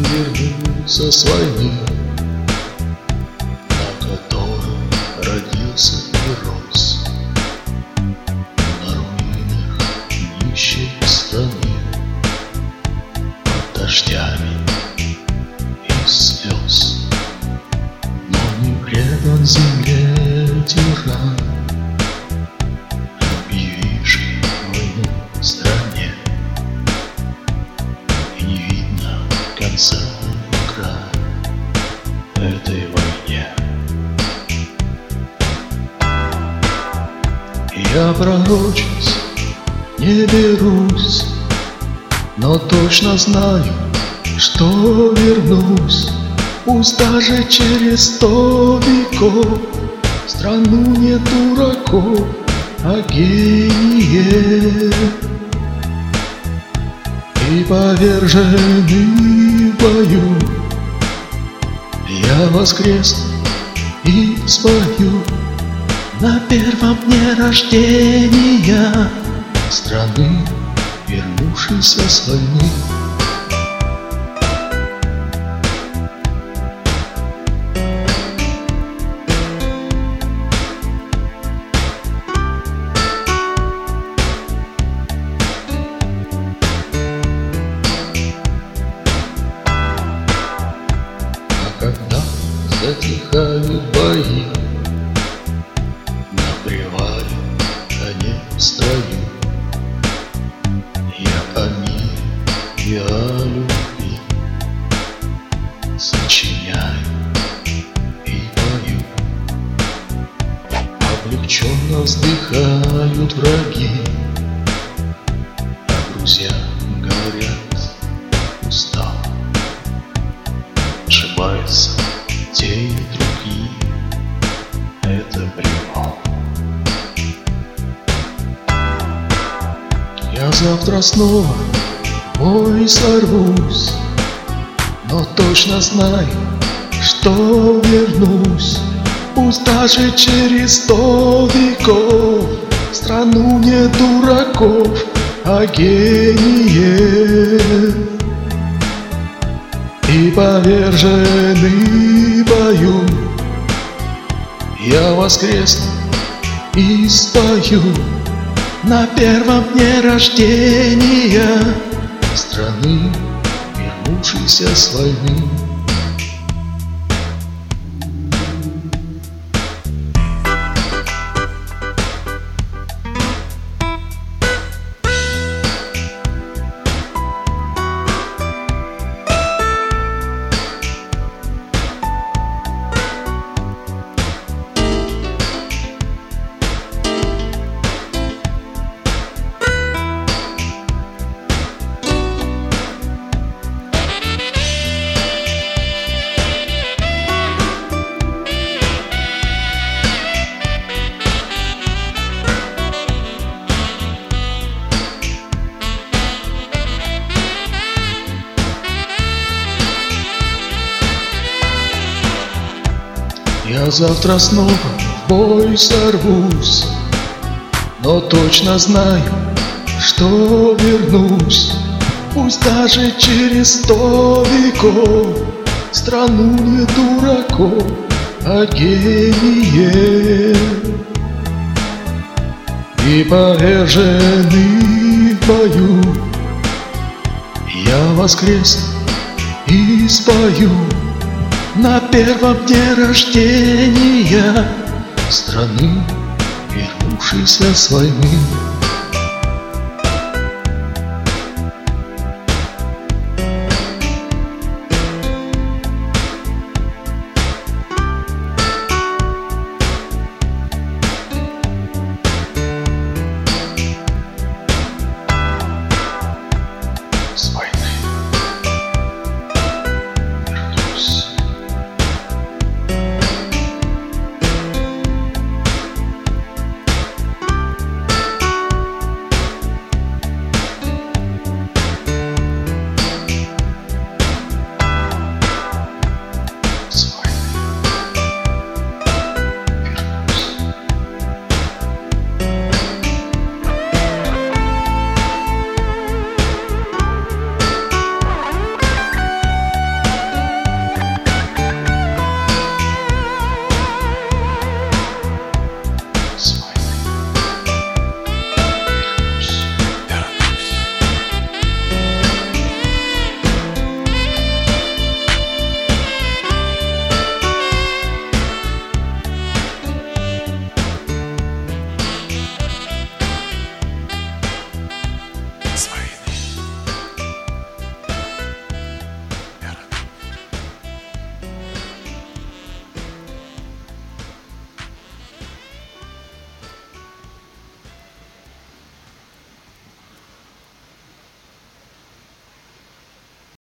вернулся с войны, на которой родился и рос, на руинах нищей страны, под дождями и слез. Но не предан земле тиран, объявивший войну стране, и не видно конца и края этой войне. Я пророчить не берусь, но точно знаю, что вернусь. Пусть даже через 100 веков в страну не дураков, а гениев. И поверженный в бою я воскресну и спою на первом дне рождения страны, вернувшейся с войны. Когда затихают бои, на привале коней в строю, я о мире и о любви сочиняю и пою. Облегченно вздыхают враги, а друзья говорят: устал. Ошибаются те и другие, это привал. Я завтра снова в бой сорвусь, но точно знаю, что вернусь. Пусть даже через 100 веков в страну не дураков, а гениев. И поверженный в бою я воскресну и спою на первом дне рождения страны, вернувшейся с войны. Я завтра снова в бой сорвусь, но точно знаю, что вернусь. Пусть даже через 100 веков в страну не дураков, а гениев. И поверженный в бою я воскресну и спою на первом дне рождения страны, вернувшейся с войны.